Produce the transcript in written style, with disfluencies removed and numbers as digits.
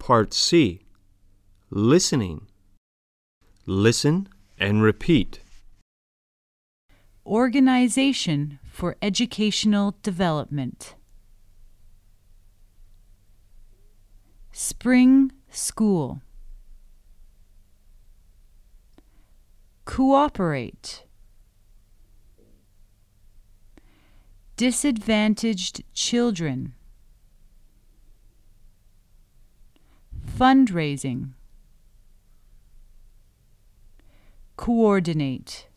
Part C. Listening. Listen and repeat. Organization for Educational Development. Spring School. Cooperate. Disadvantaged children. Fundraising. Coordinate.